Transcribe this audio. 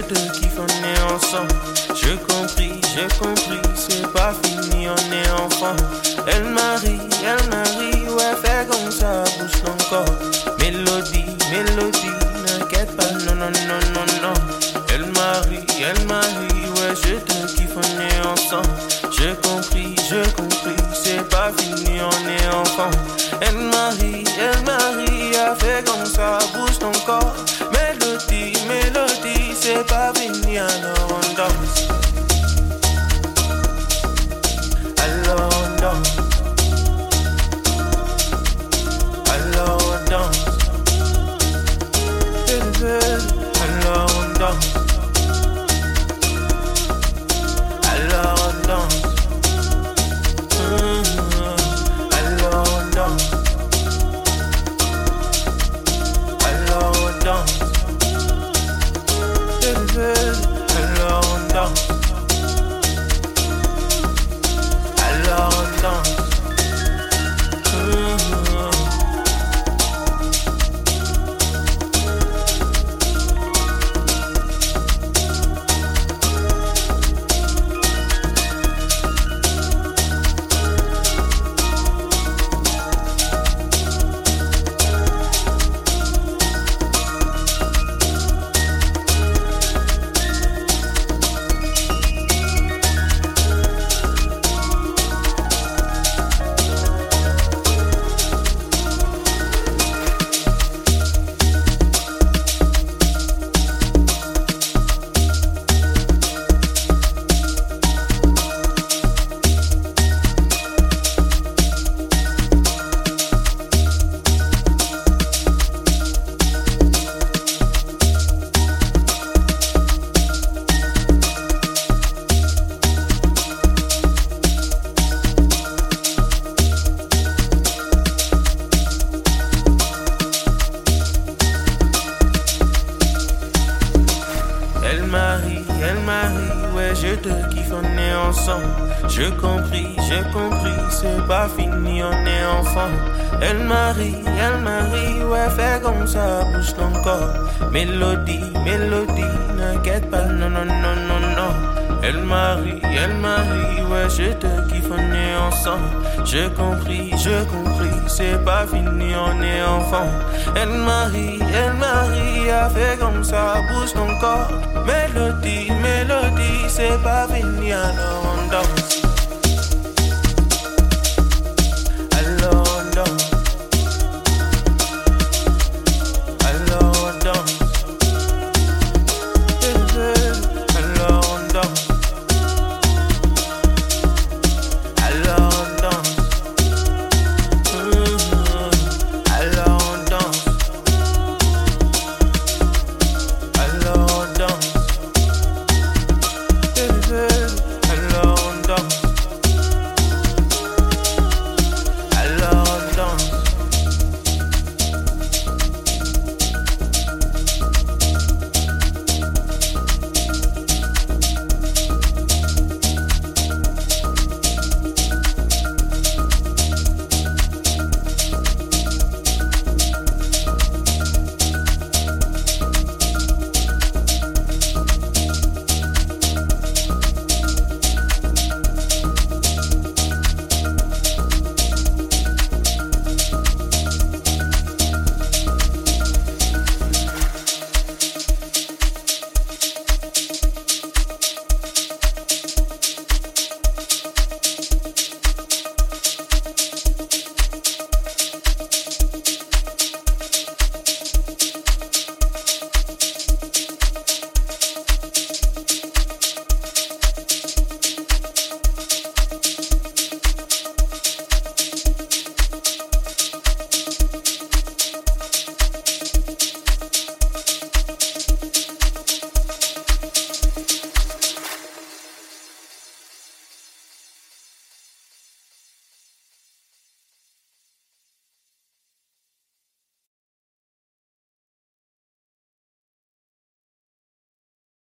te kiffe, on est ensemble. J'ai compris, c'est pas fini, on est enfant. Elle marie, ouais, fait comme ça, bouge ton corps. Mélodie, n'inquiète pas, non. Elle marie, ouais, je te kiffe, on est ensemble. J'ai compris, c'est pas fini, on est enfant. Elle marie, fait comme ça, bouge ton corps. Mélodie, c'est pas fini, alors on danse. Alors on danse. Alors on danse. Alors on danse. Alors on danse. Alors on danse. Alors on danse. Alors on danse. Alors on danse. Elle marie, ouais, je te kiffe, on est ensemble. J'ai compris, c'est pas fini, on est enfant. Elle marie, ouais, fait comme ça, bouge ton corps. Mélodie, n'inquiète pas, non. Elle marie, ouais, je te kiffe, on est ensemble. J'ai compris, c'est pas fini, on est enfant. Elle marie, fait comme ça, bouge ton corps. Mélodie, c'est pas fini, alors on danse.